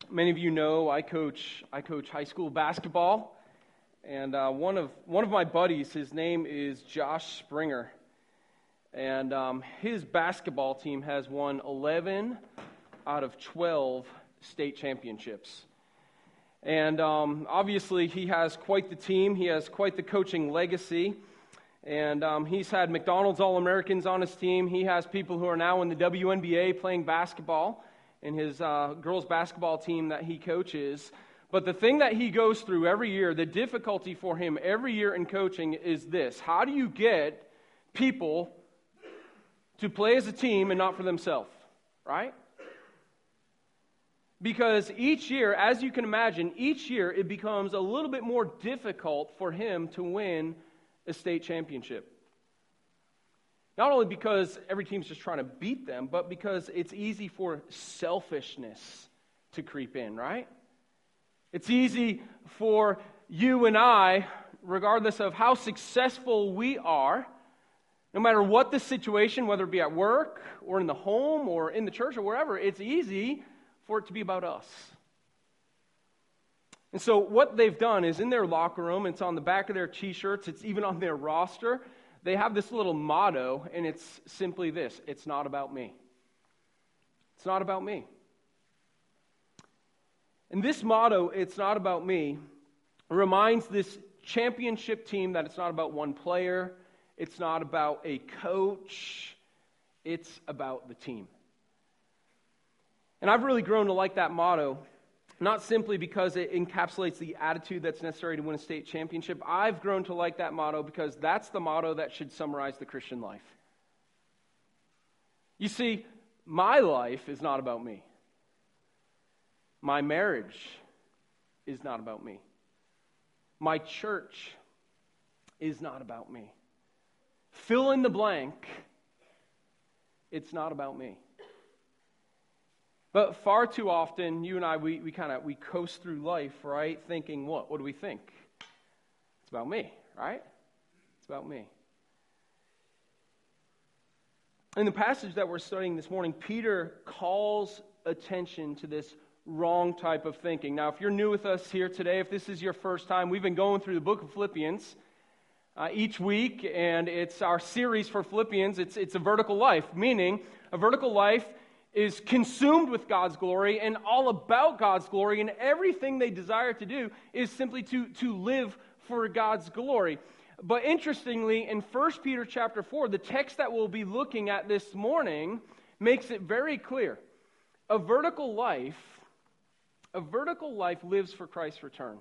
many of you know, I coach high school basketball, and one of my buddies, his name is Josh Springer, and his basketball team has won 11 out of 12 state championships. And obviously, he has quite the team. He has quite the coaching legacy. And he's had McDonald's All-Americans on his team. He has people who are now in the WNBA playing basketball in his girls basketball team that he coaches. But the thing that he goes through every year, the difficulty for him every year in coaching is this: how do you get people to play as a team and not for themselves, right? Because each year, as you can imagine, each year it becomes a little bit more difficult for him to win a state championship. Not only because every team's just trying to beat them, but because it's easy for selfishness to creep in, right? It's easy for you and I, regardless of how successful we are, no matter what the situation, whether it be at work or in the home or in the church or wherever, it's easy for it to be about us. And so what they've done is in their locker room, it's on the back of their t-shirts, it's even on their roster, they have this little motto, and it's simply this: it's not about me. It's not about me. And this motto, it's not about me, reminds this championship team that it's not about one player, it's not about a coach, it's about the team. And I've really grown to like that motto, not simply because it encapsulates the attitude that's necessary to win a state championship. I've grown to like that motto because that's the motto that should summarize the Christian life. You see, my life is not about me. My marriage is not about me. My church is not about me. Fill in the blank, it's not about me. But far too often, you and I, we coast through life, right, thinking, what? What do we think? It's about me, right? It's about me. In the passage that we're studying this morning, Peter calls attention to this wrong type of thinking. Now, if you're new with us here today, if this is your first time, we've been going through the book of Philippians each week, and it's our series for Philippians. It's a vertical life, meaning a vertical life is consumed with God's glory and all about God's glory, and everything they desire to do is simply to live for God's glory. But interestingly, in 1 Peter chapter 4, the text that we'll be looking at this morning makes it very clear. A vertical life lives for Christ's return.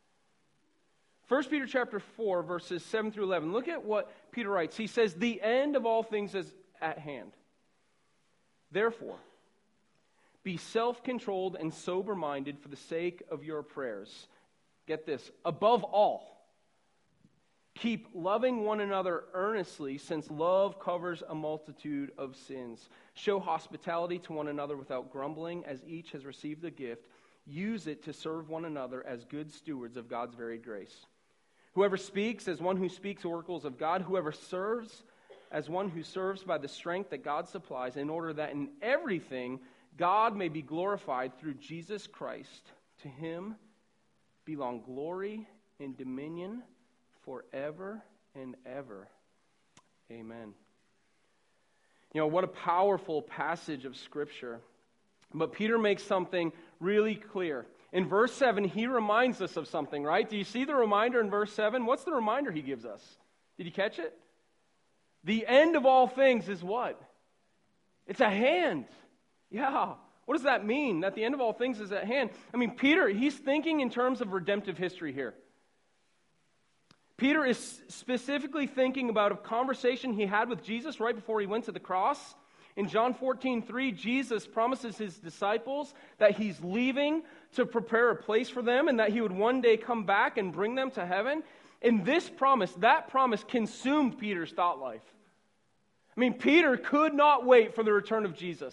1 Peter chapter 4, verses 7 through 11. Look at what Peter writes. He says, "The end of all things is at hand. Therefore, be self-controlled and sober-minded for the sake of your prayers." Get this: above all, keep loving one another earnestly, since love covers a multitude of sins. Show hospitality to one another without grumbling, as each has received a gift. Use it to serve one another as good stewards of God's varied grace. Whoever speaks, as one who speaks oracles of God. Whoever serves, as one who serves by the strength that God supplies, in order that in everything God may be glorified through Jesus Christ. To him belong glory and dominion forever and ever. Amen. You know, what a powerful passage of Scripture. But Peter makes something really clear. In verse 7, he reminds us of something, right? Do you see the reminder in verse 7? What's the reminder he gives us? Did you catch it? The end of all things is what? It's at hand. Yeah. What does that mean, that the end of all things is at hand? I mean, Peter, he's thinking in terms of redemptive history here. Peter is specifically thinking about a conversation he had with Jesus right before he went to the cross. In John 14:3, Jesus promises his disciples that he's leaving to prepare a place for them and that he would one day come back and bring them to heaven. And that promise consumed Peter's thought life. I mean, Peter could not wait for the return of Jesus.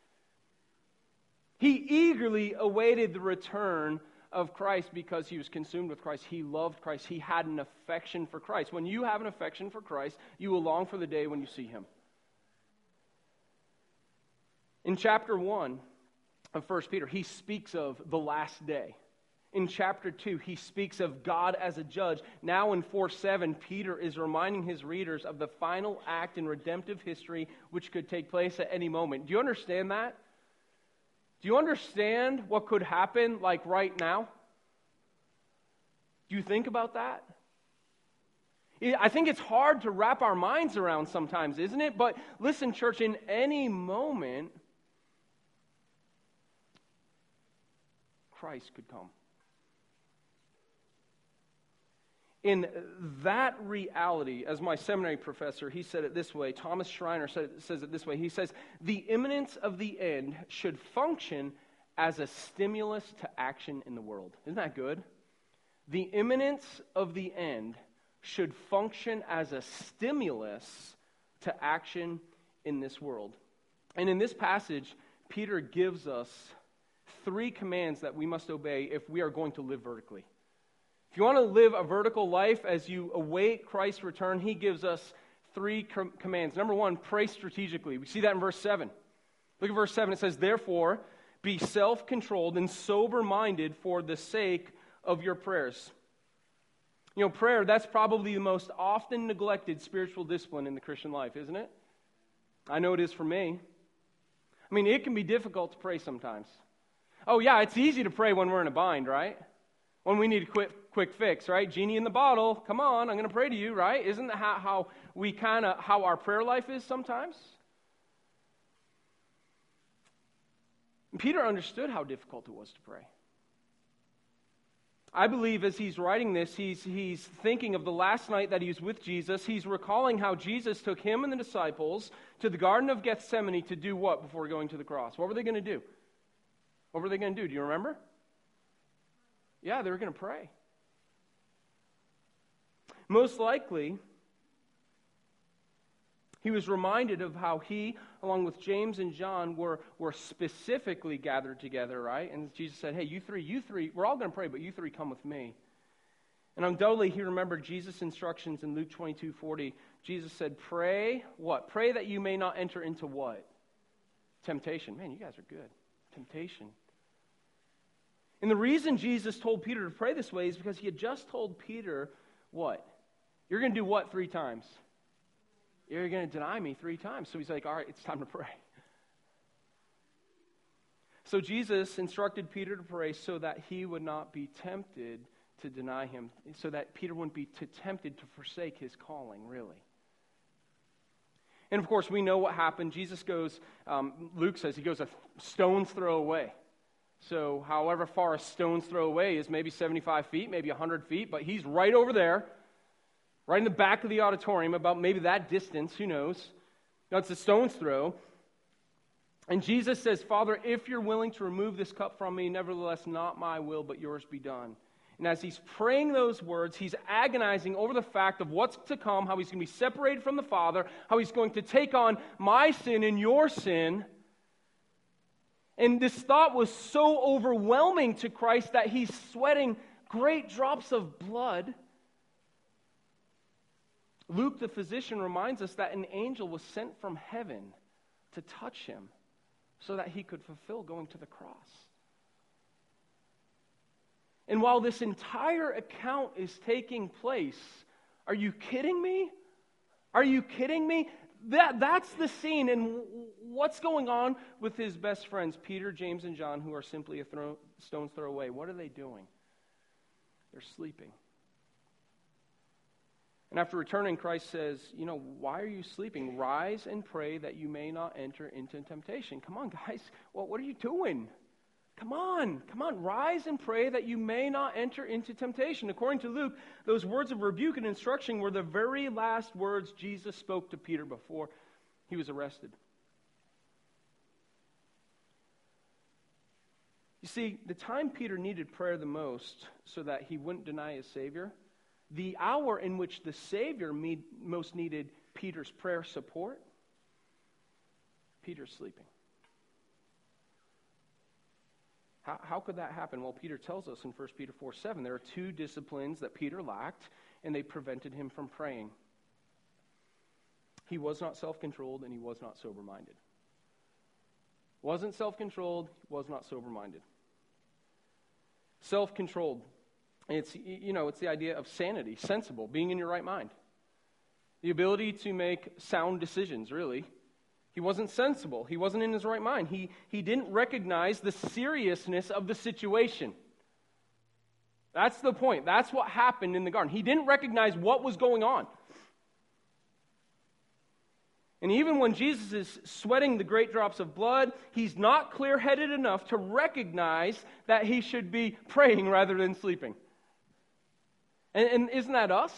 He eagerly awaited the return of Christ because he was consumed with Christ. He loved Christ. He had an affection for Christ. When you have an affection for Christ, you will long for the day when you see him. In chapter 1, of 1 Peter, he speaks of the last day. In chapter 2, he speaks of God as a judge. Now in 4:7, Peter is reminding his readers of the final act in redemptive history which could take place at any moment. Do you understand that? Do you understand what could happen like right now? Do you think about that? I think it's hard to wrap our minds around sometimes, isn't it? But listen, church, in any moment, Christ could come. In that reality, as my seminary professor, he said it this way, Thomas Schreiner says it this way, he says, the imminence of the end should function as a stimulus to action in the world. Isn't that good? The imminence of the end should function as a stimulus to action in this world. And in this passage, Peter gives us 3 commands that we must obey if we are going to live vertically. If you want to live a vertical life as you await Christ's return, he gives us 3 commands. Number 1, pray strategically. We see that in verse 7. Look at verse 7. It says, therefore, be self-controlled and sober-minded for the sake of your prayers. You know, prayer, that's probably the most often neglected spiritual discipline in the Christian life, isn't it? I know it is for me. I mean, it can be difficult to pray sometimes. Oh, yeah, it's easy to pray when we're in a bind, right? When we need a quick fix, right? Genie in the bottle, come on, I'm going to pray to you, right? Isn't that how our prayer life is sometimes? And Peter understood how difficult it was to pray. I believe as he's writing this, he's thinking of the last night that he was with Jesus. He's recalling how Jesus took him and the disciples to the Garden of Gethsemane to do what before going to the cross? What were they going to do? What were they going to do? Do you remember? Yeah, they were going to pray. Most likely, he was reminded of how he, along with James and John, were specifically gathered together, right? And Jesus said, hey, you three, we're all going to pray, but you 3 come with me. And undoubtedly, he remembered Jesus' instructions in Luke 22:40. Jesus said, pray what? Pray that you may not enter into what? Temptation. Man, you guys are good. Temptation. And the reason Jesus told Peter to pray this way is because he had just told Peter what? You're going to do what 3 times? You're going to deny me 3 times. So he's like, all right, it's time to pray. So Jesus instructed Peter to pray so that he would not be tempted to deny him, so that Peter wouldn't be tempted to forsake his calling, really. And of course, we know what happened. Jesus goes, Luke says, he goes a stone's throw away. So however far a stone's throw away is, maybe 75 feet, maybe 100 feet, but he's right over there, right in the back of the auditorium, about maybe that distance, who knows. Now it's a stone's throw. And Jesus says, Father, if you're willing to remove this cup from me, nevertheless not my will, but yours be done. And as he's praying those words, he's agonizing over the fact of what's to come, how he's going to be separated from the Father, how he's going to take on my sin and your sin. And this thought was so overwhelming to Christ that he's sweating great drops of blood. Luke, the physician, reminds us that an angel was sent from heaven to touch him so that he could fulfill going to the cross. And while this entire account is taking place, are you kidding me? Are you kidding me? That's the scene. And what's going on with his best friends, Peter, James, and John, who are simply a stone's throw away? What are they doing? They're sleeping. And after returning, Christ says, why are you sleeping? Rise and pray that you may not enter into temptation. Come on, guys. What are you doing? Come on. Rise and pray that you may not enter into temptation. According to Luke, those words of rebuke and instruction were the very last words Jesus spoke to Peter before he was arrested. You see, the time Peter needed prayer the most so that he wouldn't deny his Savior, the hour in which the Savior most needed Peter's prayer support, Peter's sleeping. How could that happen? Well, Peter tells us in 1 Peter 4:7, there are 2 disciplines that Peter lacked, and they prevented him from praying. He was not self-controlled, and he was not sober-minded. Wasn't self-controlled, was not sober-minded. Self-controlled. It's the idea of sanity, sensible, being in your right mind. The ability to make sound decisions, really. He wasn't sensible. He wasn't in his right mind. He didn't recognize the seriousness of the situation. That's the point. That's what happened in the garden. He didn't recognize what was going on. And even when Jesus is sweating the great drops of blood, he's not clear-headed enough to recognize that he should be praying rather than sleeping. And isn't that us?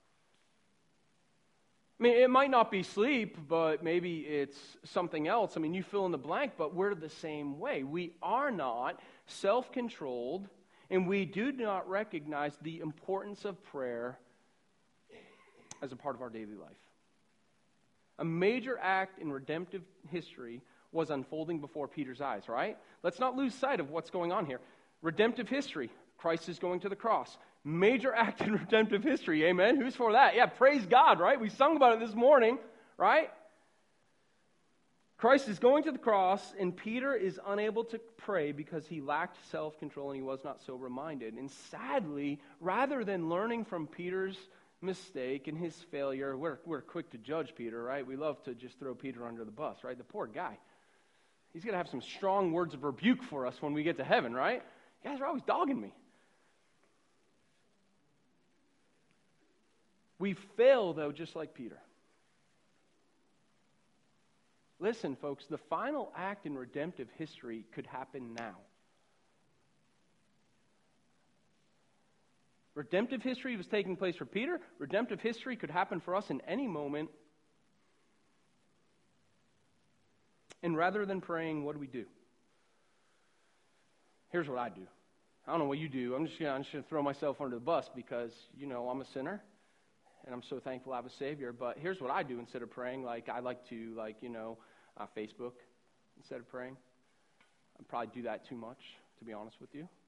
I mean, it might not be sleep, but maybe it's something else. I mean, you fill in the blank, but we're the same way. We are not self-controlled, and we do not recognize the importance of prayer as a part of our daily life. A major act in redemptive history was unfolding before Peter's eyes, right? Let's not lose sight of what's going on here. Redemptive history. Christ is going to the cross. Major act in redemptive history. Amen? Who's for that? Yeah, praise God, right? We sung about it this morning, right? Christ is going to the cross, and Peter is unable to pray because he lacked self-control and he was not sober-minded. And sadly, rather than learning from Peter's mistake and his failure, we're quick to judge Peter, right? We love to just throw Peter under the bus, right? The poor guy. He's going to have some strong words of rebuke for us when we get to heaven, right? You guys are always dogging me. We fail, though, just like Peter. Listen, folks, the final act in redemptive history could happen now. Redemptive history was taking place for Peter. Redemptive history could happen for us in any moment. And rather than praying, what do? Here's what I do. I don't know what you do. I'm just going to throw myself under the bus because, I'm a sinner. And I'm so thankful I have a Savior. But here's what I do instead of praying. I like to, Facebook instead of praying. I probably do that too much, to be honest with you.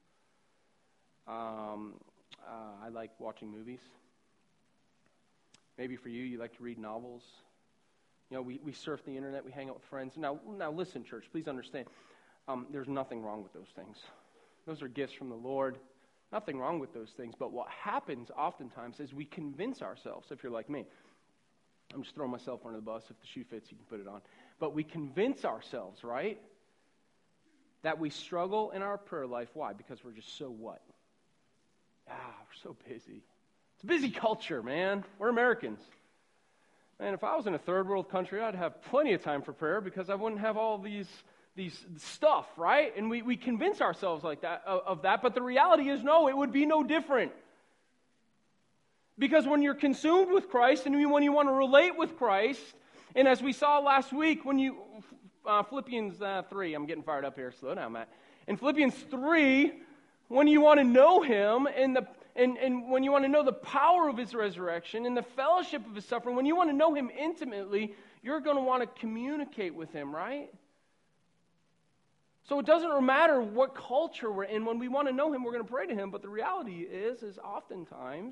I like watching movies. Maybe for you, you like to read novels. We surf the internet, we hang out with friends. Now listen, church, please understand. There's nothing wrong with those things. Those are gifts from the Lord. Nothing wrong with those things. But what happens oftentimes is we convince ourselves, if you're like me, I'm just throwing myself under the bus. If the shoe fits, you can put it on. But we convince ourselves, right, that we struggle in our prayer life. Why? Because we're just so what? We're so busy. It's a busy culture, man. We're Americans. Man, if I was in a third world country, I'd have plenty of time for prayer because I wouldn't have all these stuff, right? And we convince ourselves like that of that, but the reality is no, it would be no different. Because when you're consumed with Christ and when you want to relate with Christ, and as we saw last week, when you Philippians 3, I'm getting fired up here, slow down, Matt. In Philippians 3, when you want to know Him and when you want to know the power of His resurrection and the fellowship of His suffering, when you want to know Him intimately, you're going to want to communicate with Him, right? So it doesn't matter what culture we're in. When we want to know Him, we're going to pray to Him. But the reality is oftentimes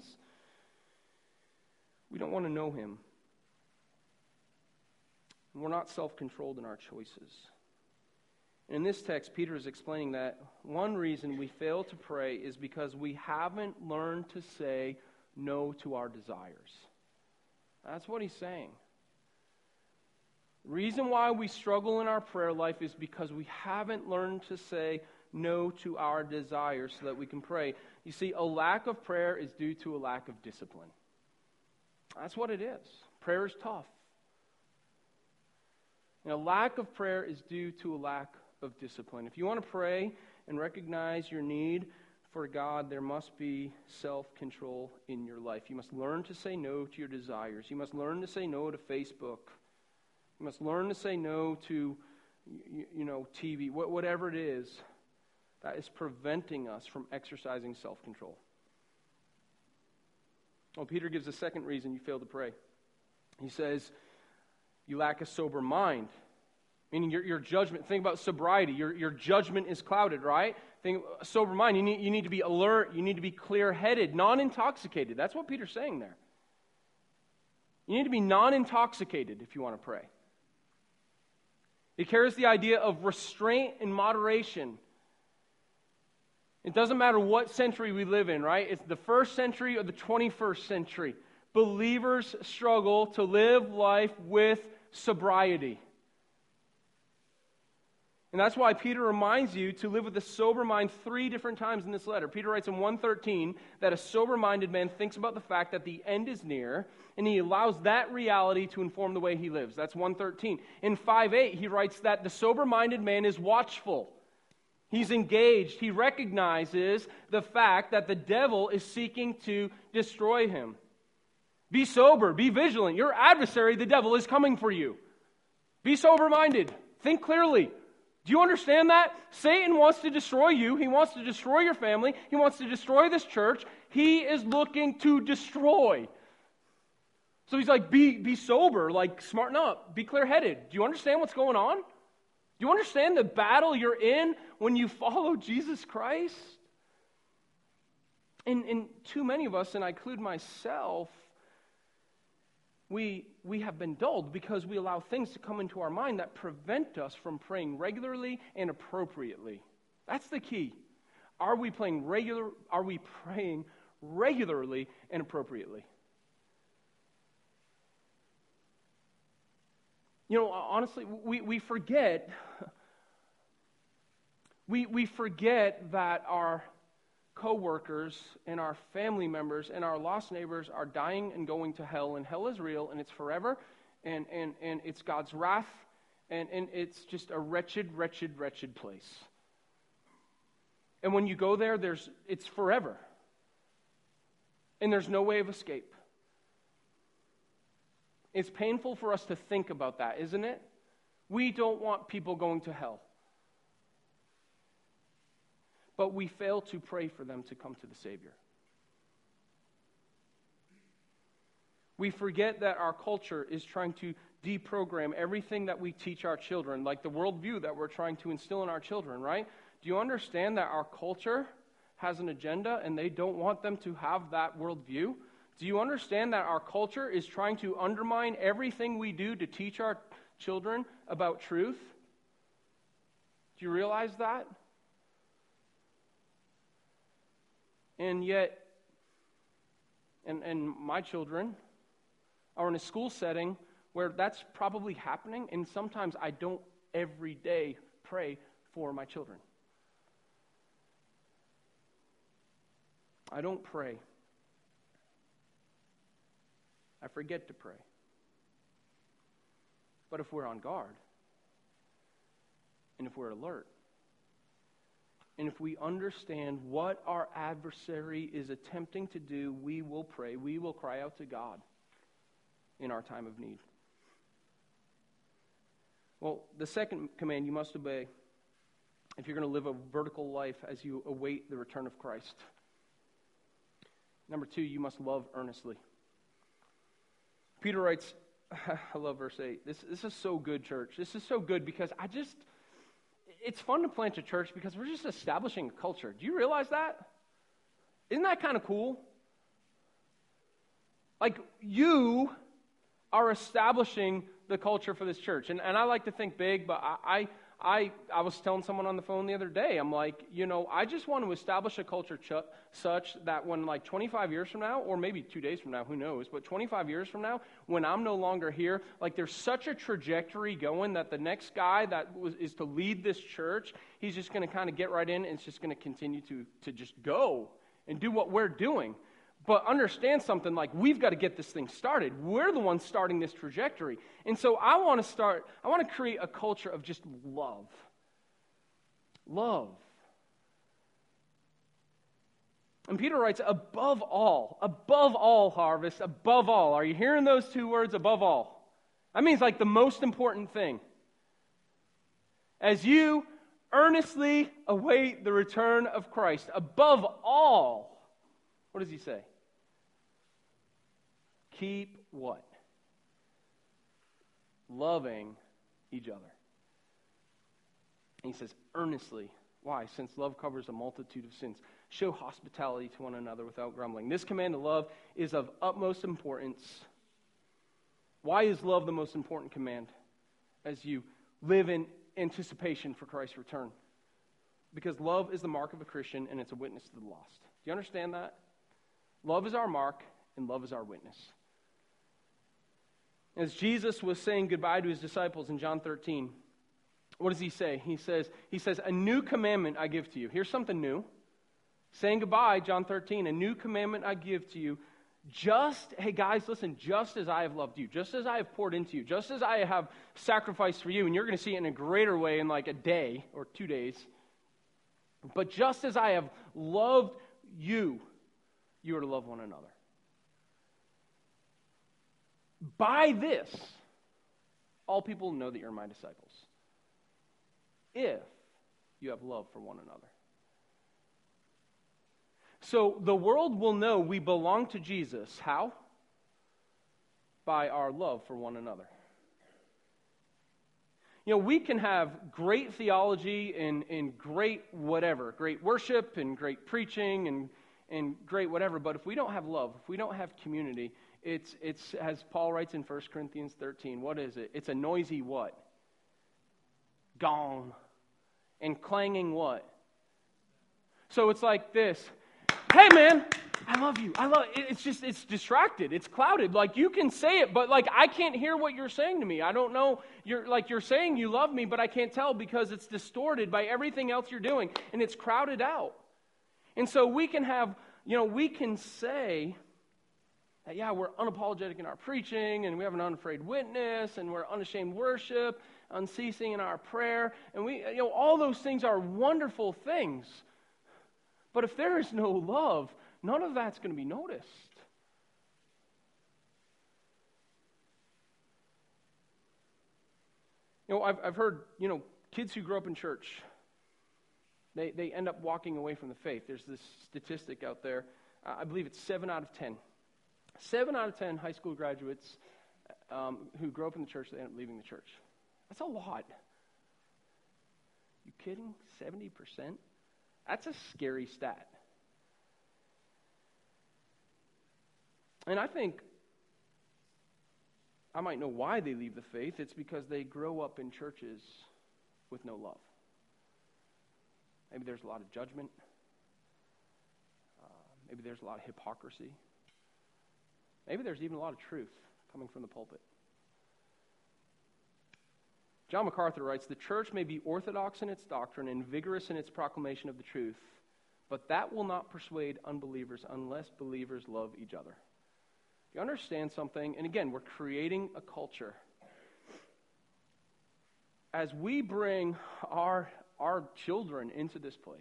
we don't want to know Him. And we're not self-controlled in our choices. In this text, Peter is explaining that one reason we fail to pray is because we haven't learned to say no to our desires. That's what he's saying. The reason why we struggle in our prayer life is because we haven't learned to say no to our desires so that we can pray. You see, a lack of prayer is due to a lack of discipline. That's what it is. Prayer is tough. And a lack of prayer is due to a lack of discipline. If you want to pray and recognize your need for God, there must be self-control in your life. You must learn to say no to your desires. You must learn to say no to Facebook. You must learn to say no to, TV, whatever it is that is preventing us from exercising self-control. Well, Peter gives a second reason you fail to pray. He says, you lack a sober mind. Meaning your judgment, think about sobriety. Your judgment is clouded, right? Think sober mind. You need to be alert. You need to be clear-headed, non-intoxicated. That's what Peter's saying there. You need to be non-intoxicated if you want to pray. It carries the idea of restraint and moderation. It doesn't matter what century we live in, right? It's the first century or the 21st century. Believers struggle to live life with sobriety. And that's why Peter reminds you to live with a sober mind 3 different times in this letter. Peter writes in 1:13 that a sober-minded man thinks about the fact that the end is near, and he allows that reality to inform the way he lives. That's 1:13. In 5:8, he writes that the sober-minded man is watchful. He's engaged. He recognizes the fact that the devil is seeking to destroy him. Be sober. Be vigilant. Your adversary, the devil, is coming for you. Be sober-minded. Think clearly. Do you understand that? Satan wants to destroy you. He wants to destroy your family. He wants to destroy this church. He is looking to destroy. So he's like, be sober, like smarten up, be clear-headed. Do you understand what's going on? Do you understand the battle you're in when you follow Jesus Christ? And too many of us, and I include myself, we have been dulled because we allow things to come into our mind that prevent us from praying regularly and appropriately. That's the key. Are we praying regularly and appropriately? You know, honestly, we forget we forget that our co-workers and our family members and our lost neighbors are dying and going to hell, and hell is real, and it's forever, and it's God's wrath, and it's just a wretched place. And when you go there, it's forever. And there's no way of escape. It's painful for us to think about that, isn't it? We don't want people going to hell. But we fail to pray for them to come to the Savior. We forget that our culture is trying to deprogram everything that we teach our children, like the worldview that we're trying to instill in our children, right? Do you understand that our culture has an agenda and they don't want them to have that worldview? Do you understand that our culture is trying to undermine everything we do to teach our children about truth? Do you realize that? And yet, and my children are in a school setting where that's probably happening, and sometimes I don't every day pray for my children. I don't pray. I forget to pray. But if we're on guard, and if we're alert, and if we understand what our adversary is attempting to do, we will pray. We will cry out to God in our time of need. Well, the second command you must obey if you're going to live a vertical life as you await the return of Christ. Number 2, you must love earnestly. Peter writes, I love verse 8. This is so good, church. This is so good because it's fun to plant a church because we're just establishing a culture. Do you realize that? Isn't that kind of cool? Like, you are establishing the culture for this church. And I like to think big, but I was telling someone on the phone the other day, I'm like, I just want to establish a culture such that when 25 years from now, or maybe 2 days from now, who knows, but 25 years from now, when I'm no longer here, there's such a trajectory going that the next guy that is to lead this church, he's just going to kind of get right in and it's just going to continue to just go and do what we're doing. But understand something, we've got to get this thing started. We're the ones starting this trajectory. And so I want to create a culture of just love. Love. And Peter writes, above all, Harvest, above all. Are you hearing those 2 words, above all? That means the most important thing. As you earnestly await the return of Christ, above all, what does he say? Keep what? Loving each other. And he says, earnestly. Why? Since love covers a multitude of sins. Show hospitality to one another without grumbling. This command to love is of utmost importance. Why is love the most important command as you live in anticipation for Christ's return. Because love is the mark of a Christian, and it's a witness to the lost. Do you understand that? Love is our mark, and love is our witness. As Jesus was saying goodbye to his disciples in John 13, what does he say? He says, a new commandment I give to you. Here's something new. Saying goodbye, John 13, a new commandment I give to you. Hey guys, listen, just as I have loved you, just as I have poured into you, just as I have sacrificed for you, and you're going to see it in a greater way in like a day or 2 days, but just as I have loved you, you are to love one another. By this, all people know that you're my disciples, if you have love for one another. So the world will know we belong to Jesus. How? By our love for one another. You know, we can have great theology and great whatever, great worship and great preaching and great whatever, but if we don't have love, if we don't have community, it's as Paul writes in 1 Corinthians 13, what is it? It's a noisy what? Gong. And clanging what? So it's like this. Hey man, I love you. It's distracted. It's clouded. Like you can say it, but like I can't hear what you're saying to me. I don't know. You're saying you love me, but I can't tell because it's distorted by everything else you're doing and it's crowded out. And so we can say that, yeah, we're unapologetic in our preaching and we have an unafraid witness and we're unashamed worship, unceasing in our prayer. And all those things are wonderful things. But if there is no love, none of that's going to be noticed. I've heard, kids who grow up in church, they end up walking away from the faith. There's this statistic out there. I believe it's 7 out of 10. 7 out of 10 high school graduates who grow up in the church, they end up leaving the church. That's a lot. You kidding? 70%? That's a scary stat. And I think I might know why they leave the faith. It's because they grow up in churches with no love. Maybe there's a lot of judgment. Maybe there's a lot of hypocrisy. Maybe there's even a lot of truth coming from the pulpit. John MacArthur writes, the church may be orthodox in its doctrine and vigorous in its proclamation of the truth, but that will not persuade unbelievers unless believers love each other. You understand something? And again, we're creating a culture. As we bring our children into this place,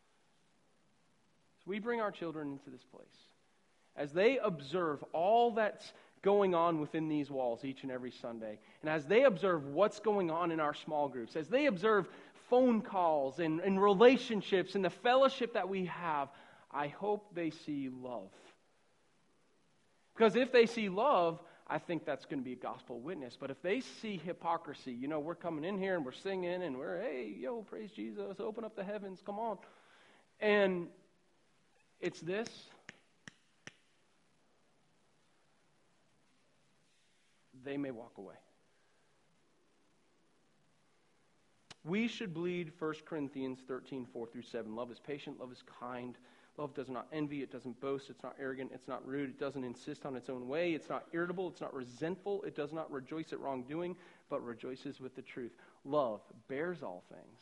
as they observe all that's going on within these walls each and every Sunday, and as they observe what's going on in our small groups, as they observe phone calls and relationships and the fellowship that we have, I hope they see love. Because if they see love, I think that's going to be a gospel witness. But if they see hypocrisy, we're coming in here and we're singing and praise Jesus, open up the heavens, come on. And it's this. They may walk away. We should bleed 1 Corinthians 13, 4-7. Love is patient, love is kind. Love does not envy, it doesn't boast, it's not arrogant, it's not rude, it doesn't insist on its own way, it's not irritable, it's not resentful, it does not rejoice at wrongdoing, but rejoices with the truth. Love bears all things,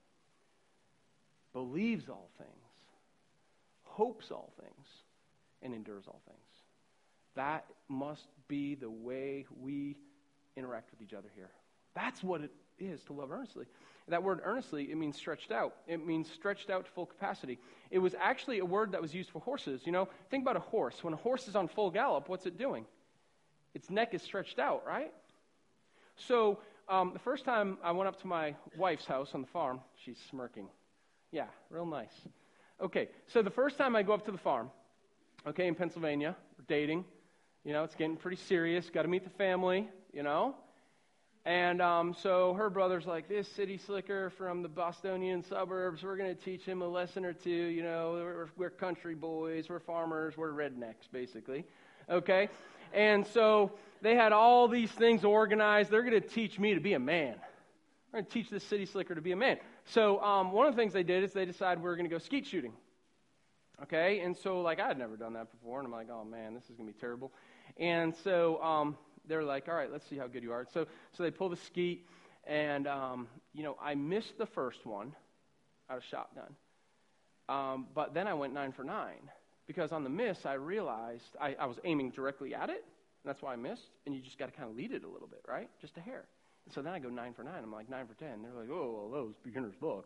believes all things, hopes all things, and endures all things. That must be the way we interact with each other here. That's what it is to love earnestly. That word earnestly, it means stretched out. It means stretched out to full capacity. It was actually a word that was used for horses. Think about a horse. When a horse is on full gallop, what's it doing? Its neck is stretched out, right? So the first time I went up to my wife's house on the farm, she's smirking. Yeah, real nice. Okay, so the first time I go up to the farm, in Pennsylvania, we're dating. It's getting pretty serious. Got to meet the family, And so her brother's like, this city slicker from the Bostonian suburbs, we're going to teach him a lesson or two. We're country boys, we're farmers, we're rednecks, basically. Okay? And so they had all these things organized. They're going to teach me to be a man. We're going to teach this city slicker to be a man. So one of the things they did is they decided we were going to go skeet shooting. Okay, and so like I had never done that before, and I'm like, oh man, this is going to be terrible. And so they're like, all right, let's see how good you are. So they pull the skeet, and I missed the first one out of shotgun. But then I went 9 for 9 because on the miss I realized I was aiming directly at it, and that's why I missed. And you just got to kind of lead it a little bit, right? Just a hair. And so then I go 9 for 9. I'm like 9 for 10. They're like, oh, well, that was beginner's luck.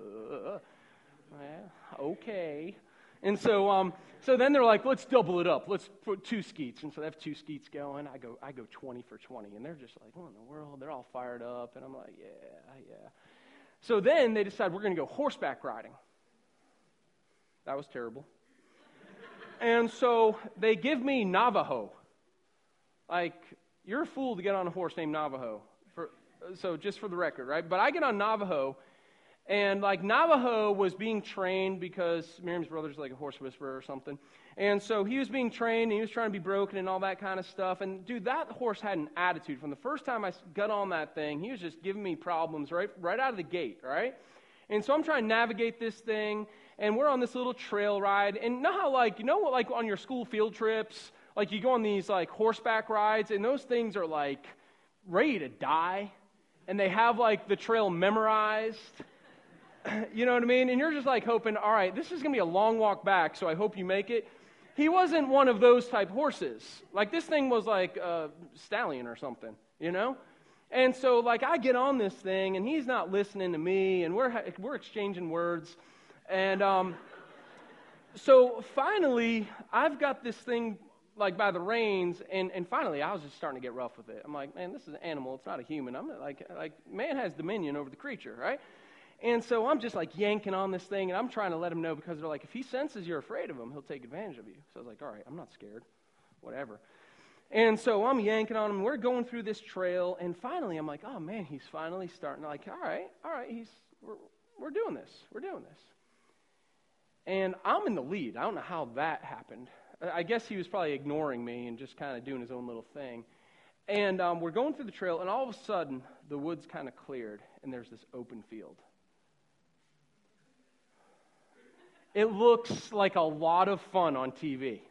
Okay. And so then they're like, let's double it up. Let's put 2 skeets. And so they have 2 skeets going. I go 20 for 20. And they're just like, what in the world? They're all fired up. And I'm like, yeah. So then they decide we're going to go horseback riding. That was terrible. And so they give me Navajo. Like, you're a fool to get on a horse named Navajo. So just for the record, right? But I get on Navajo, and like Navajo was being trained because Miriam's brother's like a horse whisperer or something. And so he was being trained, and he was trying to be broken and all that kind of stuff. And dude, that horse had an attitude. From the first time I got on that thing, he was just giving me problems right out of the gate, right? And so I'm trying to navigate this thing, and we're on this little trail ride. And know how like on your school field trips, like you go on these like horseback rides, and those things are like ready to die, and they have like the trail memorized. You know what I mean? And you're just like hoping, all right, this is going to be a long walk back, so I hope you make it. He wasn't one of those type horses. Like this thing was like a stallion or something, you know? And so like I get on this thing, and he's not listening to me, and we're exchanging words. And so finally, I've got this thing like by the reins, and finally I was just starting to get rough with it. I'm like, man, this is an animal. It's not a human. I'm like man has dominion over the creature, right? And so I'm just like yanking on this thing, and I'm trying to let him know because they're like, if he senses you're afraid of him, he'll take advantage of you. So I was like, all right, I'm not scared, whatever. And so I'm yanking on him. We're going through this trail, and finally I'm like, oh man, he's finally starting to like, all right, we're doing this. We're doing this. And I'm in the lead. I don't know how that happened. I guess he was probably ignoring me and just kind of doing his own little thing. And we're going through the trail, and all of a sudden, the woods kind of cleared, and there's this open field. It looks like a lot of fun on TV.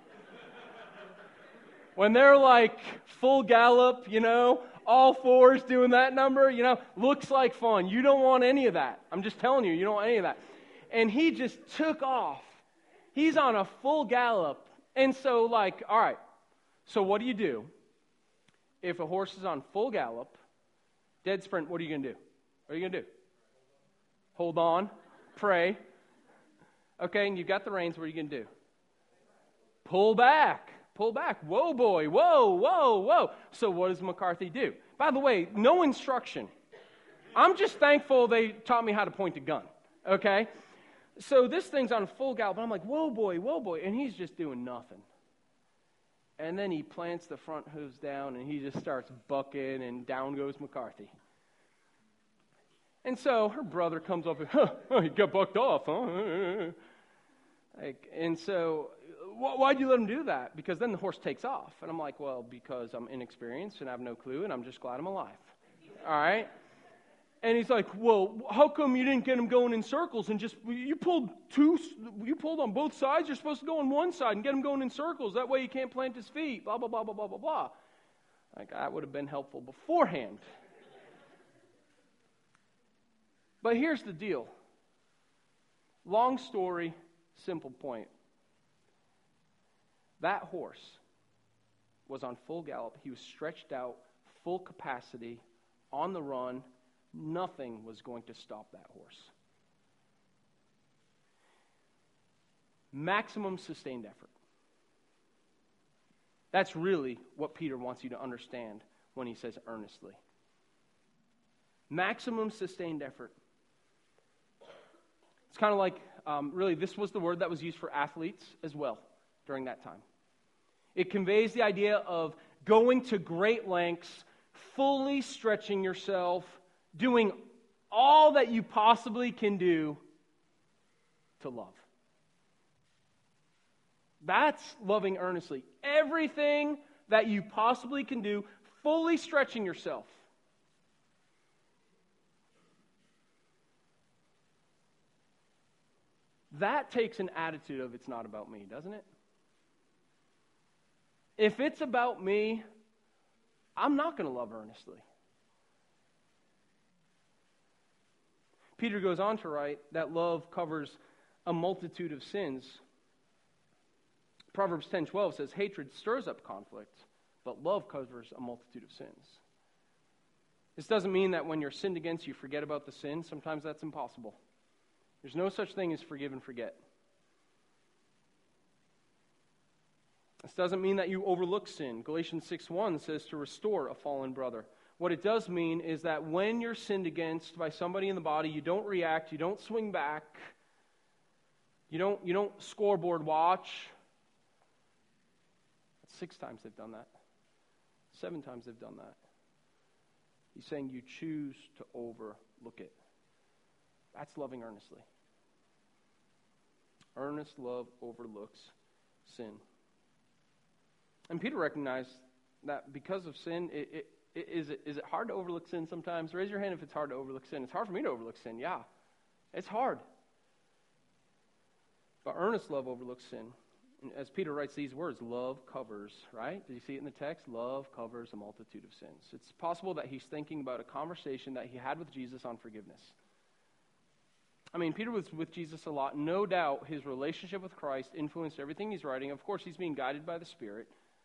When they're like full gallop, all fours doing that number, looks like fun. You don't want any of that. I'm just telling you, you don't want any of that. And he just took off. He's on a full gallop. And so like, all right, so what do you do? If a horse is on full gallop, dead sprint, what are you going to do? What are you going to do? Hold on, pray. Okay, and you've got the reins, what are you going to do? Pull back. Whoa, boy, whoa. So what does McCarthy do? By the way, no instruction. I'm just thankful they taught me how to point a gun, okay? So this thing's on full gallop, and I'm like, whoa, boy, and he's just doing nothing. And then he plants the front hooves down, and he just starts bucking, and down goes McCarthy. And so her brother comes up and, he got bucked off, huh? And so, why'd you let him do that? Because then the horse takes off. And I'm like, well, because I'm inexperienced and I have no clue, and I'm just glad I'm alive. All right? And he's like, well, how come you didn't get him going in circles and you pulled on both sides? You're supposed to go on one side and get him going in circles. That way he can't plant his feet, blah, blah, blah, blah, blah, blah, blah. Like, that would have been helpful beforehand. But here's the deal. Long story, simple point. That horse was on full gallop. He was stretched out, full capacity, on the run. Nothing was going to stop that horse. Maximum sustained effort. That's really what Peter wants you to understand when he says earnestly. Maximum sustained effort. It's kind of like, really, this was the word that was used for athletes as well during that time. It conveys the idea of going to great lengths, fully stretching yourself, doing all that you possibly can do to love. That's loving earnestly. Everything that you possibly can do, fully stretching yourself. That takes an attitude of it's not about me, doesn't it? If it's about me, I'm not going to love earnestly. Peter goes on to write that love covers a multitude of sins. Proverbs 10:12 says, hatred stirs up conflict, but love covers a multitude of sins. This doesn't mean that when you're sinned against, you forget about the sin. Sometimes that's impossible. There's no such thing as forgive and forget. This doesn't mean that you overlook sin. Galatians 6:1 says to restore a fallen brother. What it does mean is that when you're sinned against by somebody in the body, you don't react, you don't swing back, you don't scoreboard watch. 6 times they've done that. 7 times they've done that. He's saying you choose to overlook it. That's loving earnestly. Earnest love overlooks sin. And Peter recognized that because of sin, is it hard to overlook sin sometimes? Raise your hand if it's hard to overlook sin. It's hard for me to overlook sin, yeah. It's hard. But earnest love overlooks sin. And as Peter writes these words, love covers, right? Did you see it in the text? Love covers a multitude of sins. It's possible that he's thinking about a conversation that he had with Jesus on forgiveness. I mean, Peter was with Jesus a lot. No doubt his relationship with Christ influenced everything he's writing. Of course, he's being guided by the Spirit.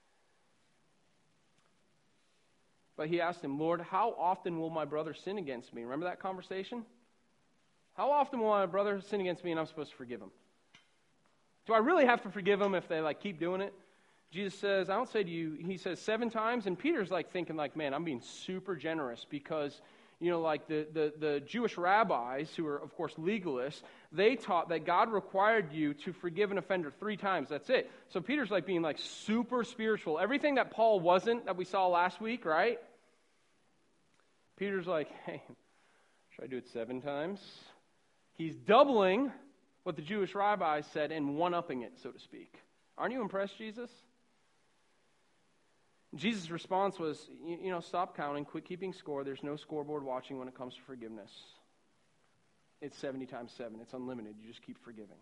But he asked him, Lord, how often will my brother sin against me? Remember that conversation? How often will my brother sin against me and I'm supposed to forgive him? Do I really have to forgive them if they keep doing it? Jesus says, I don't say to you, he says 7 times, and Peter's thinking man, I'm being super generous because, the Jewish rabbis, who are of course legalists, they taught that God required you to forgive an offender 3 times. That's it. So Peter's being super spiritual. Everything that Paul wasn't, that we saw last week, right? Peter's hey, should I do it 7 times? He's doubling what the Jewish rabbis said and one-upping it, so to speak. Aren't you impressed, Jesus? Jesus' response was, stop counting, quit keeping score. There's no scoreboard watching when it comes to forgiveness. It's 70 times 7. It's unlimited. You just keep forgiving.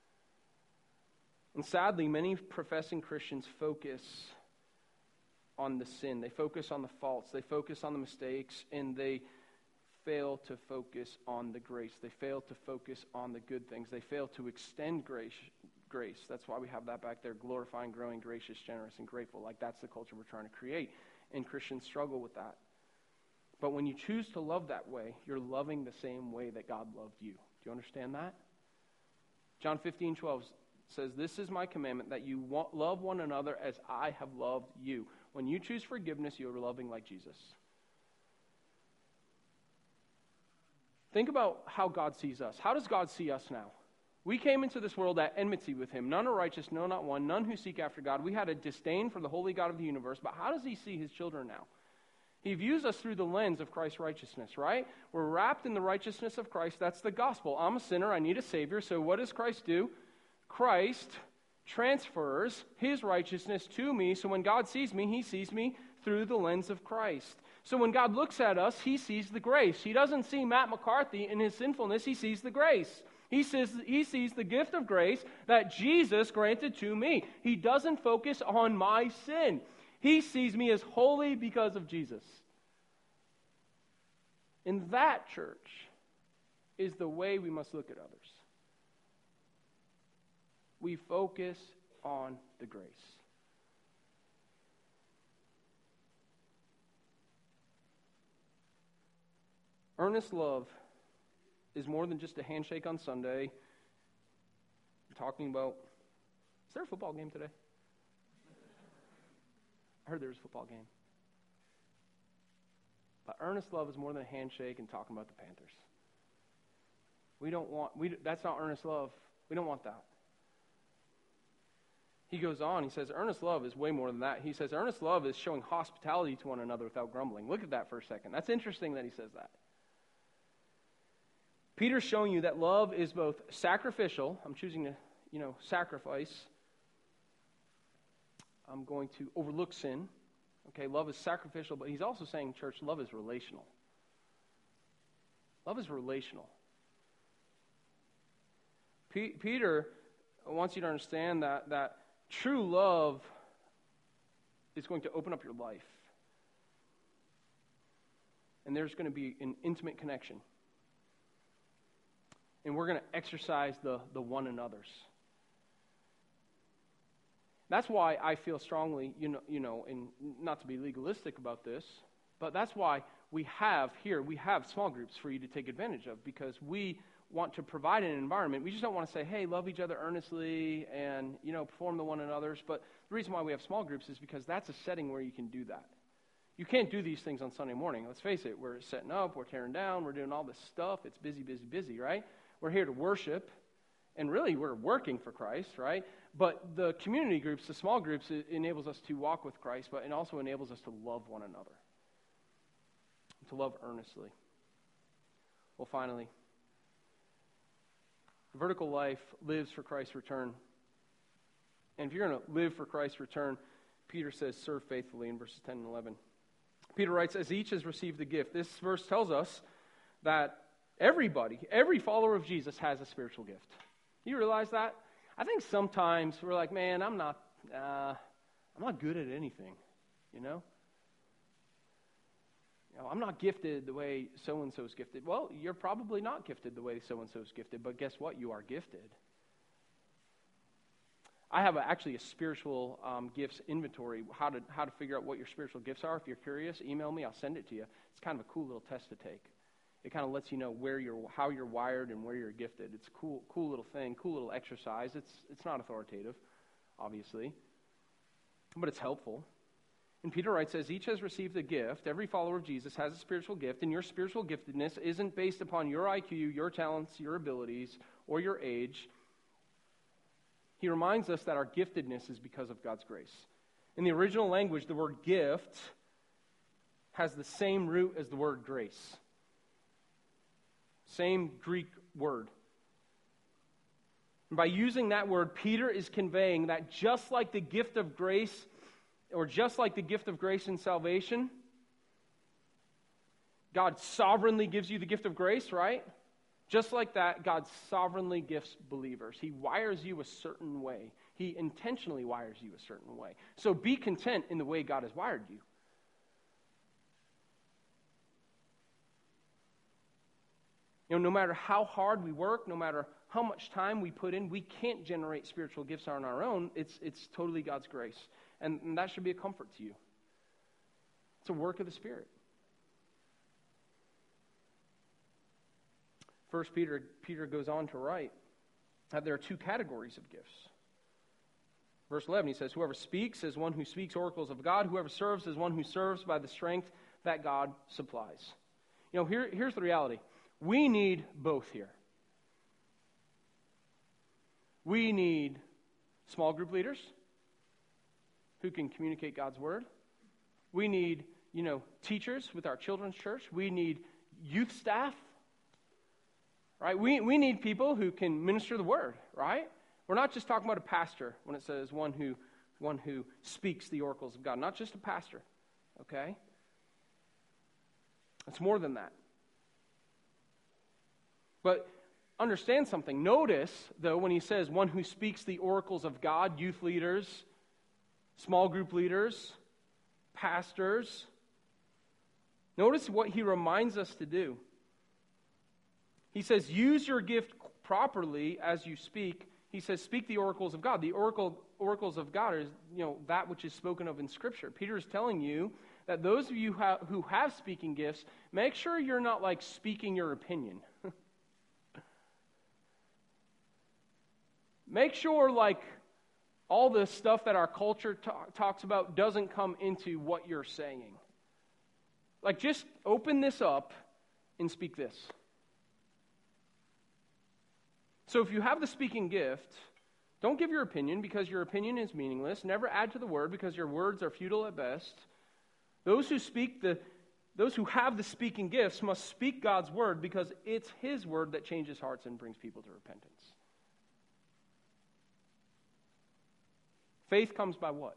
And sadly, many professing Christians focus on the sin. They focus on the faults. They focus on the mistakes, and they fail to focus on the grace. They fail to focus on the good things. They fail to extend grace. That's why we have that back there, glorifying, growing, gracious, generous, and grateful. That's the culture we're trying to create. And Christians struggle with that. But when you choose to love that way, you're loving the same way that God loved you. Do you understand that? John 15:12 says, this is my commandment, that you love one another as I have loved you. When you choose forgiveness, you are loving like Jesus. Think about how God sees us. How does God see us now? We came into this world at enmity with him. None are righteous, no, not one. None who seek after God. We had a disdain for the holy God of the universe. But how does he see his children now? He views us through the lens of Christ's righteousness, right? We're wrapped in the righteousness of Christ. That's the gospel. I'm a sinner. I need a Savior. So what does Christ do? Christ transfers his righteousness to me. So when God sees me, he sees me through the lens of Christ. So when God looks at us, he sees the grace. He doesn't see Matt McCarthy in his sinfulness. He sees the grace. He sees the gift of grace that Jesus granted to me. He doesn't focus on my sin. He sees me as holy because of Jesus. And that, church, is the way we must look at others. We focus on the grace. Earnest love is more than just a handshake on Sunday. I'm talking about, is there a football game today? I heard there was a football game. But earnest love is more than a handshake and talking about the Panthers. That's not earnest love. We don't want that. He goes on, he says, earnest love is way more than that. He says, earnest love is showing hospitality to one another without grumbling. Look at that for a second. That's interesting that he says that. Peter's showing you that love is both sacrificial. I'm choosing to, sacrifice. I'm going to overlook sin. Okay, love is sacrificial, but he's also saying, church, love is relational. Love is relational. Peter wants you to understand that true love is going to open up your life. And there's going to be an intimate connection. And we're going to exercise the one another's. That's why I feel strongly, and not to be legalistic about this, but that's why we have small groups for you to take advantage of, because we want to provide an environment. We just don't want to say, hey, love each other earnestly and, perform the one another's. But the reason why we have small groups is because that's a setting where you can do that. You can't do these things on Sunday morning. Let's face it, we're setting up, we're tearing down, we're doing all this stuff. It's busy, busy, busy, right? We're here to worship, and really we're working for Christ, right? But the community groups, the small groups, it enables us to walk with Christ, but it also enables us to love one another, to love earnestly. Well, finally, vertical life lives for Christ's return. And if you're going to live for Christ's return, Peter says, serve faithfully in verses 10 and 11. Peter writes, as each has received a gift. This verse tells us that every follower of Jesus has a spiritual gift. You realize that? I think sometimes we're like, man, I'm not good at anything, I'm not gifted the way so-and-so is gifted. Well, you're probably not gifted the way so-and-so is gifted, but guess what? You are gifted. I have actually a spiritual gifts inventory, how to figure out what your spiritual gifts are. If you're curious, email me. I'll send it to you. It's kind of a cool little test to take. It kind of lets you know how you're wired and where you're gifted. It's a cool little thing, cool little exercise. It's not authoritative, obviously, but it's helpful. And Peter writes, as each has received a gift, every follower of Jesus has a spiritual gift, and your spiritual giftedness isn't based upon your IQ, your talents, your abilities, or your age. He reminds us that our giftedness is because of God's grace. In the original language, the word gift has the same root as the word grace. Same Greek word. And by using that word, Peter is conveying that just like the gift of grace, or just like the gift of grace in salvation, God sovereignly gives you the gift of grace, right? Just like that, God sovereignly gifts believers. He wires you a certain way. He intentionally wires you a certain way. So be content in the way God has wired you. No matter how hard we work, no matter how much time we put in, we can't generate spiritual gifts on our own. It's totally God's grace. And that should be a comfort to you. It's a work of the Spirit. First Peter goes on to write that there are two categories of gifts. Verse 11, he says, whoever speaks is one who speaks oracles of God. Whoever serves is one who serves by the strength that God supplies. Here's the reality. We need both here. We need small group leaders who can communicate God's word. We need, teachers with our children's church. We need youth staff, right? We need people who can minister the word, right? We're not just talking about a pastor when it says one who speaks the oracles of God. Not just a pastor, okay? It's more than that. But understand something. Notice, though, when he says one who speaks the oracles of God, youth leaders, small group leaders, pastors, notice what he reminds us to do. He says, use your gift properly as you speak. He says, speak the oracles of God. The oracles of God is, that which is spoken of in Scripture. Peter is telling you that those of you who have speaking gifts, make sure you're not like speaking your opinion. Make sure all the stuff that our culture talks about doesn't come into what you're saying. Just open this up and speak this. So if you have the speaking gift, don't give your opinion because your opinion is meaningless. Never add to the word because your words are futile at best. Those who have the speaking gifts must speak God's word because it's His word that changes hearts and brings people to repentance. Faith comes by what?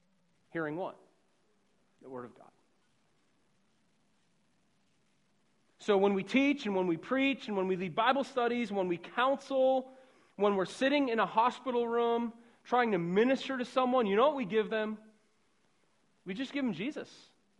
Hearing what? The Word of God. So when we teach and when we preach and when we lead Bible studies, when we counsel, when we're sitting in a hospital room trying to minister to someone, you know what we give them? We just give them Jesus.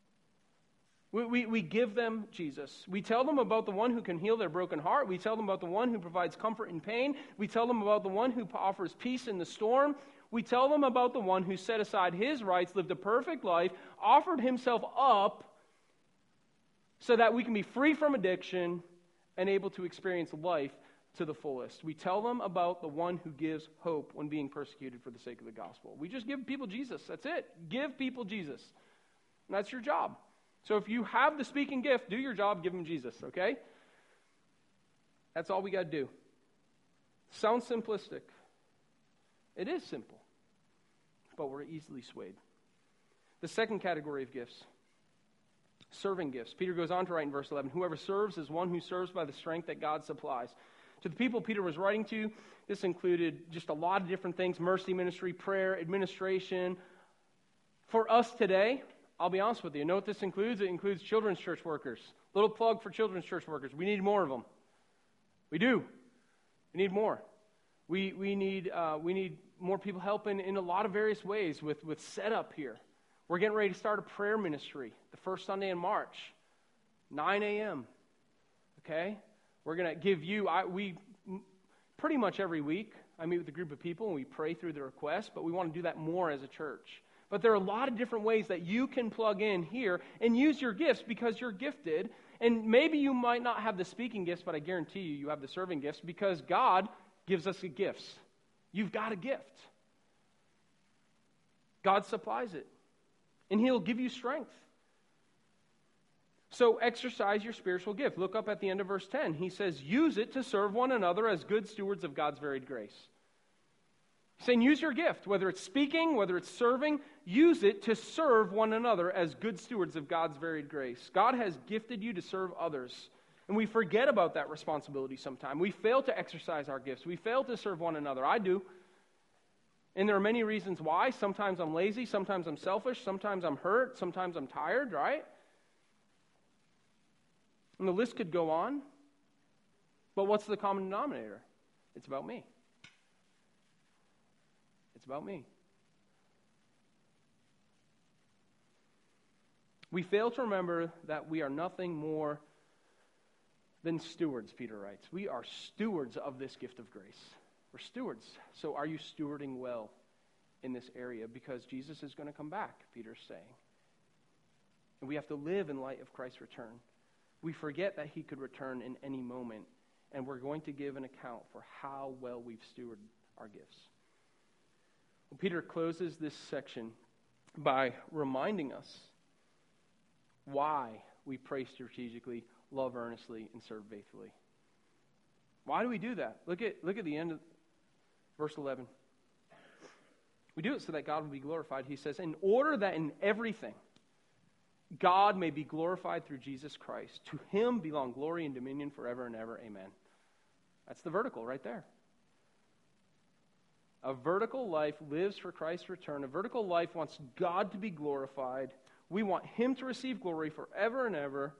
We give them Jesus. We tell them about the one who can heal their broken heart. We tell them about the one who provides comfort in pain. We tell them about the one who offers peace in the storm. We tell them about the one who set aside his rights, lived a perfect life, offered himself up so that we can be free from addiction and able to experience life to the fullest. We tell them about the one who gives hope when being persecuted for the sake of the gospel. We just give people Jesus. That's it. Give people Jesus. And that's your job. So if you have the speaking gift, do your job, give them Jesus, okay? That's all we got to do. Sounds simplistic. It is simple, but we're easily swayed. The second category of gifts, serving gifts. Peter goes on to write in verse 11, whoever serves is one who serves by the strength that God supplies. To the people Peter was writing to, this included just a lot of different things, mercy ministry, prayer, administration. For us today, I'll be honest with you, know what this includes? It includes children's church workers. Little plug for children's church workers. We need more of them. We do. We need more. We need more people helping in a lot of various ways with setup here. We're getting ready to start a prayer ministry the first Sunday in March, 9 a.m. Okay? We're going to give you, we pretty much every week, I meet with a group of people and we pray through the requests, but we want to do that more as a church. But there are a lot of different ways that you can plug in here and use your gifts because you're gifted. And maybe you might not have the speaking gifts, but I guarantee you have the serving gifts because God gives us gifts. You've got a gift. God supplies it. And He'll give you strength. So exercise your spiritual gift. Look up at the end of verse 10. He says, use it to serve one another as good stewards of God's varied grace. He's saying use your gift, whether it's speaking, whether it's serving, use it to serve one another as good stewards of God's varied grace. God has gifted you to serve others, and we forget about that responsibility sometimes. We fail to exercise our gifts. We fail to serve one another. I do. And there are many reasons why. Sometimes I'm lazy, sometimes I'm selfish, sometimes I'm hurt, sometimes I'm tired, right? And the list could go on. But what's the common denominator? It's about me. It's about me. We fail to remember that we are nothing more than stewards, Peter writes. We are stewards of this gift of grace. We're stewards. So are you stewarding well in this area? Because Jesus is going to come back, Peter's saying. And we have to live in light of Christ's return. We forget that He could return in any moment, and we're going to give an account for how well we've stewarded our gifts. Well, Peter closes this section by reminding us why we pray strategically, love earnestly, and serve faithfully. Why do we do that? Look at the end of verse 11. We do it so that God will be glorified. He says, in order that in everything God may be glorified through Jesus Christ. To Him belong glory and dominion forever and ever. Amen. That's the vertical right there. A vertical life lives for Christ's return. A vertical life wants God to be glorified. We want Him to receive glory forever and ever.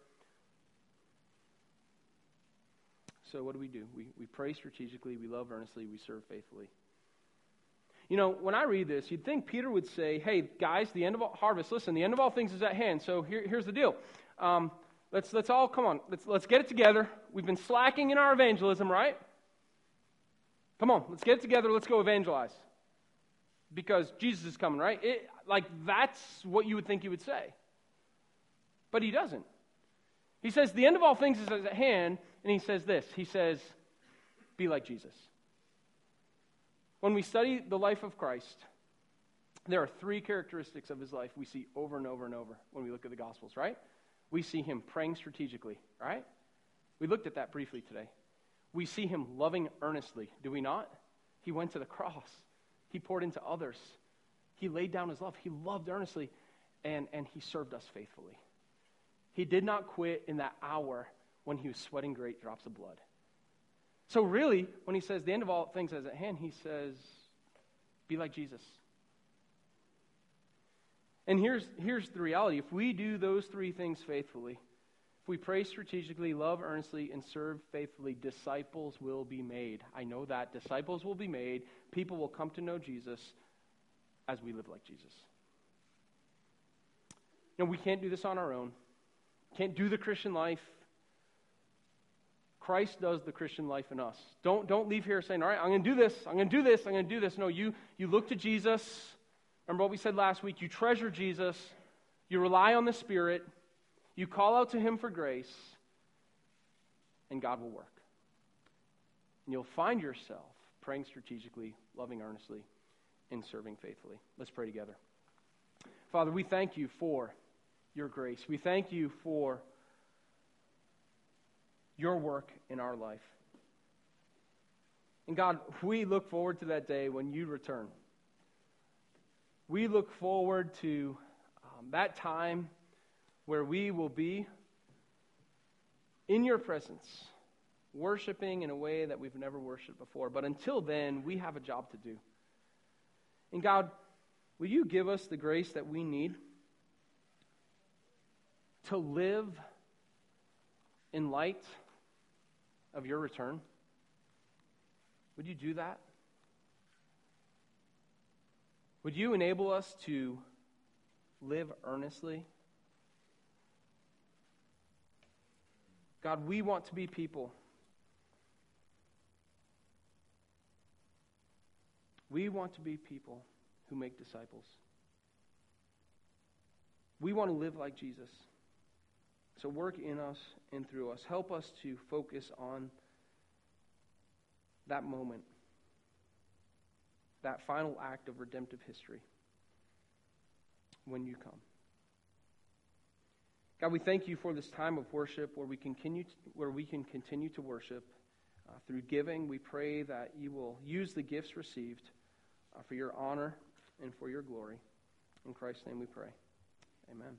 So what do? We pray strategically, we love earnestly, we serve faithfully. You know, when I read this, you'd think Peter would say, hey, guys, the end of all harvest, listen, the end of all things is at hand. So here's the deal. Let's all, come on, let's get it together. We've been slacking in our evangelism, right? Come on, let's get it together. Let's go evangelize. Because Jesus is coming, right? That's what you would think He would say. But He doesn't. He says, the end of all things is at hand, and He says this. He says, be like Jesus. When we study the life of Christ, there are three characteristics of His life we see over and over and over when we look at the Gospels, right? We see Him praying strategically, right? We looked at that briefly today. We see Him loving earnestly, do we not? He went to the cross. He poured into others. He laid down His love. He loved earnestly, and He served us faithfully. He did not quit in that hour when He was sweating great drops of blood. So really, when He says the end of all things is at hand, He says, be like Jesus. And here's the reality. If we do those three things faithfully, if we pray strategically, love earnestly, and serve faithfully, disciples will be made. I know that. Disciples will be made. People will come to know Jesus as we live like Jesus. No, we can't do this on our own. Can't do the Christian life. Christ does the Christian life in us. Don't leave here saying, all right, I'm going to do this, I'm going to do this, I'm going to do this. No, you look to Jesus. Remember what we said last week. You treasure Jesus. You rely on the Spirit. You call out to Him for grace. And God will work. And you'll find yourself praying strategically, loving earnestly, and serving faithfully. Let's pray together. Father, we thank you for your grace. We thank you for your work in our life. And God, we look forward to that day when you return. We look forward to that time where we will be in your presence, worshiping in a way that we've never worshiped before. But until then, we have a job to do. And God, will you give us the grace that we need to live in light of your return? Would you do that? Would you enable us to live earnestly? God, we want to be people. We want to be people who make disciples. We want to live like Jesus. So work in us and through us. Help us to focus on that moment, that final act of redemptive history when you come. God, we thank you for this time of worship where we can continue to worship through giving. We pray that you will use the gifts received for your honor and for your glory. In Christ's name we pray. Amen.